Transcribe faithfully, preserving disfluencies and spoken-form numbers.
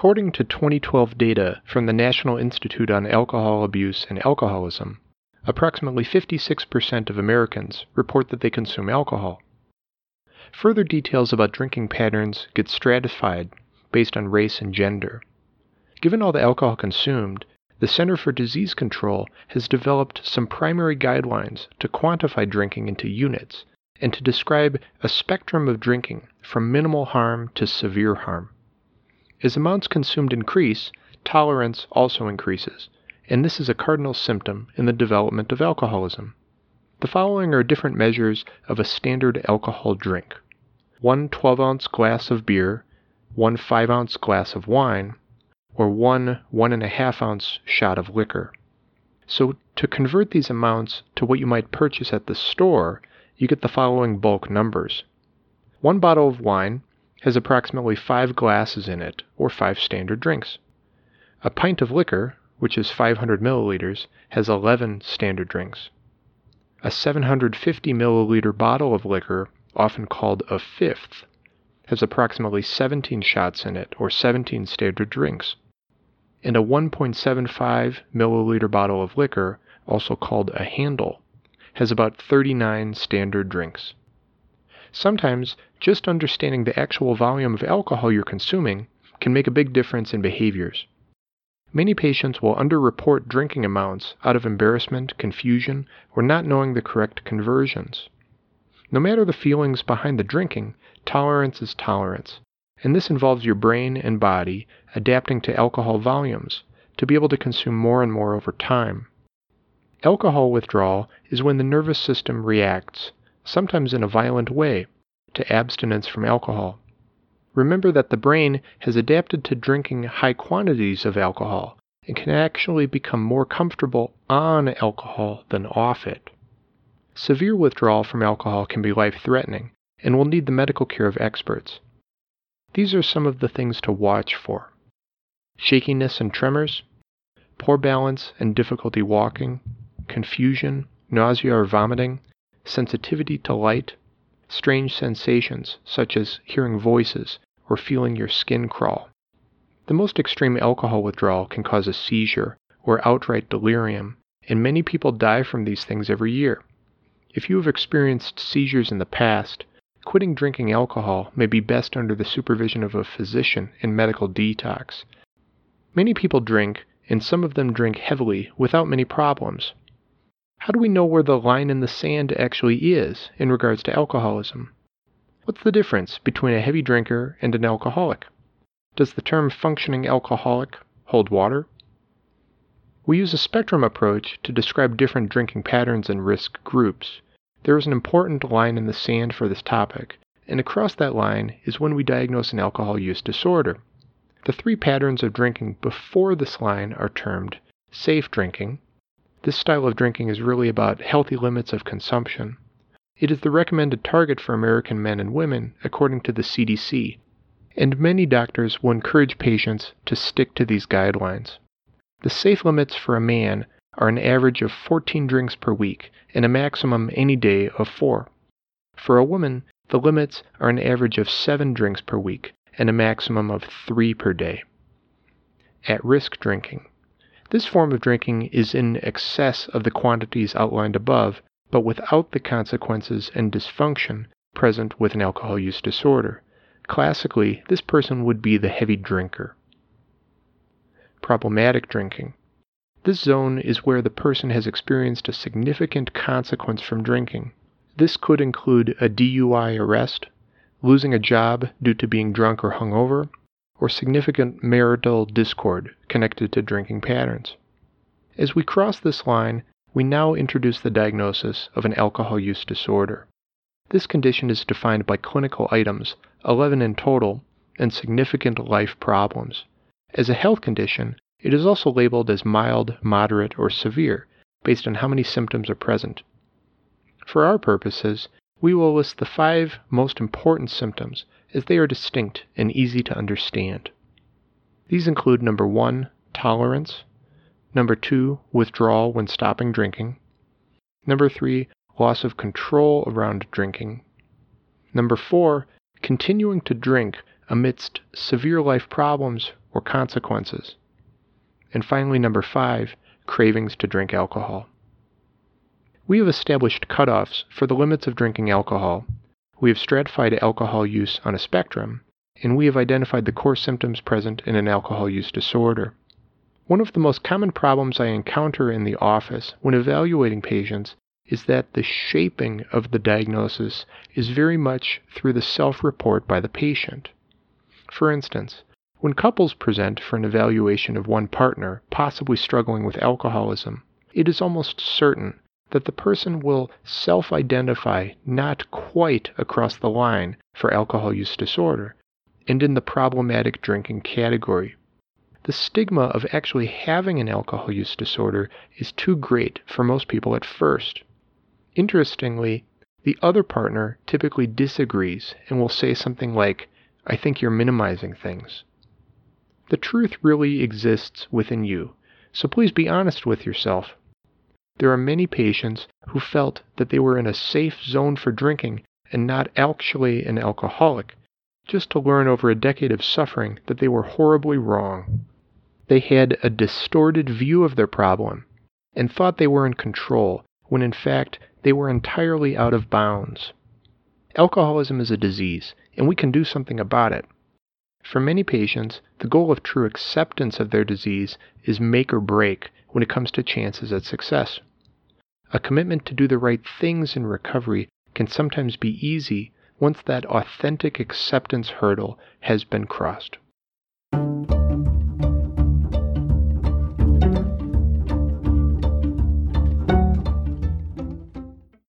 According to twenty twelve data from the National Institute on Alcohol Abuse and Alcoholism, approximately fifty-six percent of Americans report that they consume alcohol. Further details about drinking patterns get stratified based on race and gender. Given all the alcohol consumed, the Center for Disease Control has developed some primary guidelines to quantify drinking into units and to describe a spectrum of drinking from minimal harm to severe harm. As amounts consumed increase, tolerance also increases, and this is a cardinal symptom in the development of alcoholism. The following are different measures of a standard alcohol drink: one twelve-ounce glass of beer, one five-ounce glass of wine, or one one and a half ounce shot of liquor. So to convert these amounts to what you might purchase at the store, you get the following bulk numbers. One bottle of wine has approximately five glasses in it, or five standard drinks. A pint of liquor, which is five hundred milliliters, has eleven standard drinks. A seven hundred fifty milliliter bottle of liquor, often called a fifth, has approximately seventeen shots in it, or seventeen standard drinks. And a one point seven five milliliter bottle of liquor, also called a handle, has about thirty-nine standard drinks. Sometimes, just understanding the actual volume of alcohol you're consuming can make a big difference in behaviors. Many patients will underreport drinking amounts out of embarrassment, confusion, or not knowing the correct conversions. No matter the feelings behind the drinking, tolerance is tolerance, and this involves your brain and body adapting to alcohol volumes to be able to consume more and more over time. Alcohol withdrawal is when the nervous system reacts, sometimes in a violent way, to abstinence from alcohol. Remember that the brain has adapted to drinking high quantities of alcohol and can actually become more comfortable on alcohol than off it. Severe withdrawal from alcohol can be life-threatening and will need the medical care of experts. These are some of the things to watch for: shakiness and tremors, poor balance and difficulty walking, confusion, nausea or vomiting, sensitivity to light, strange sensations such as hearing voices or feeling your skin crawl. The most extreme alcohol withdrawal can cause a seizure or outright delirium, and many people die from these things every year. If you have experienced seizures in the past, quitting drinking alcohol may be best under the supervision of a physician in medical detox. Many people drink, and some of them drink heavily without many problems. How do we know where the line in the sand actually is in regards to alcoholism? What's the difference between a heavy drinker and an alcoholic? Does the term functioning alcoholic hold water? We use a spectrum approach to describe different drinking patterns and risk groups. There is an important line in the sand for this topic, and across that line is when we diagnose an alcohol use disorder. The three patterns of drinking before this line are termed safe drinking. This style of drinking is really about healthy limits of consumption. It is the recommended target for American men and women according to the C D C, and many doctors will encourage patients to stick to these guidelines. The safe limits for a man are an average of fourteen drinks per week and a maximum any day of four. For a woman, the limits are an average of seven drinks per week and a maximum of three per day. At-risk drinking. This form of drinking is in excess of the quantities outlined above, but without the consequences and dysfunction present with an alcohol use disorder. Classically, this person would be the heavy drinker. Problematic drinking. This zone is where the person has experienced a significant consequence from drinking. This could include a D U I arrest, losing a job due to being drunk or hungover, or significant marital discord connected to drinking patterns. As we cross this line, we now introduce the diagnosis of an alcohol use disorder. This condition is defined by clinical items, eleven in total, and significant life problems. As a health condition, it is also labeled as mild, moderate, or severe, based on how many symptoms are present. For our purposes, we will list the five most important symptoms as they are distinct and easy to understand. These include number one, tolerance, number two, withdrawal when stopping drinking, number three, loss of control around drinking, number four, continuing to drink amidst severe life problems or consequences. And finally, number five, cravings to drink alcohol. We have established cutoffs for the limits of drinking alcohol. We have stratified alcohol use on a spectrum, and we have identified the core symptoms present in an alcohol use disorder. One of the most common problems I encounter in the office when evaluating patients is that the shaping of the diagnosis is very much through the self-report by the patient. For instance, when couples present for an evaluation of one partner possibly struggling with alcoholism, it is almost certain that the person will self-identify not quite across the line for alcohol use disorder and in the problematic drinking category. The stigma of actually having an alcohol use disorder is too great for most people at first. Interestingly, the other partner typically disagrees and will say something like, "I think you're minimizing things." The truth really exists within you, so please be honest with yourself. There are many patients who felt that they were in a safe zone for drinking and not actually an alcoholic, just to learn over a decade of suffering that they were horribly wrong. They had a distorted view of their problem and thought they were in control, when in fact they were entirely out of bounds. Alcoholism is a disease, and we can do something about it. For many patients, the goal of true acceptance of their disease is make or break when it comes to chances at success. A commitment to do the right things in recovery can sometimes be easy once that authentic acceptance hurdle has been crossed.